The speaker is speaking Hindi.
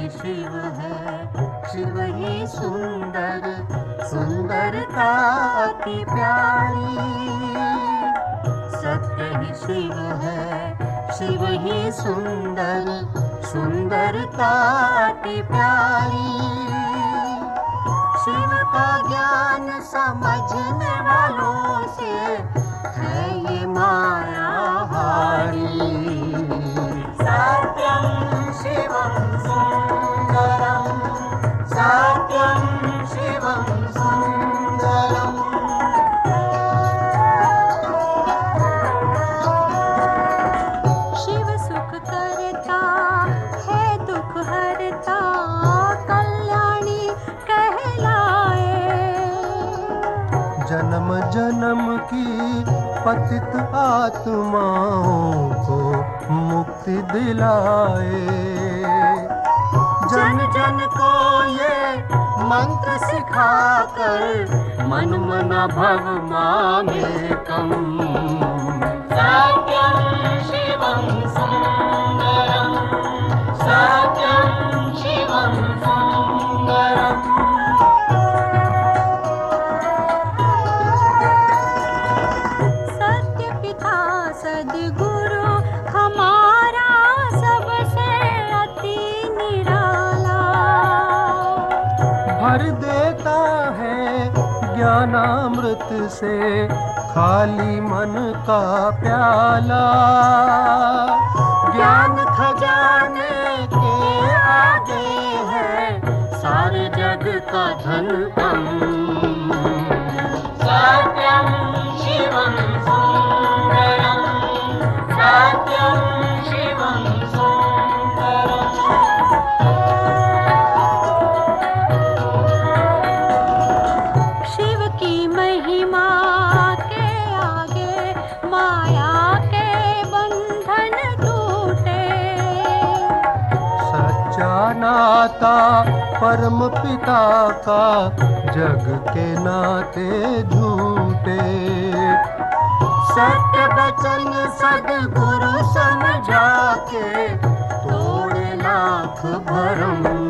ही शिव है, शिव ही सुंदर, सुंदरता अति प्यारी। सत्य ही शिव है, शिव ही सुंदर, सुंदरता अति प्यारी। शिव का ज्ञान समझने वालों से है ये माया हारी। सत्यं शिवं सुंदरं, सत्यं शिवं सुंदरं। शिव सुख करता है, दुख हरता, कल्याणी कहलाए। जन्म जन्म की पतित आत्माओं को मुक्ति दिलाए। जन जन को ये मंत्र सिखाकर मन मना भव मामेकम्। सत्यं शिवं सुंदरं, सत्यं शिवं सुंदरम्। सत्य पिता सद्गुरु हमारा सबसे अति निराला। भर देता है ज्ञानामृत से खाली मन का प्याला। ज्ञान खजाने के आगे है सारे जग का धन कम। सत्यं शिवं सुंदरं, सत्यं शिवं सुंदरं। शिव की महिमा के आगे माया के बंधन टूटे। सच्चा नाता परम पिता का जग के नाते झूठे। सत्य वचन सद्गुरु समझा के तोड़े लाख भरम।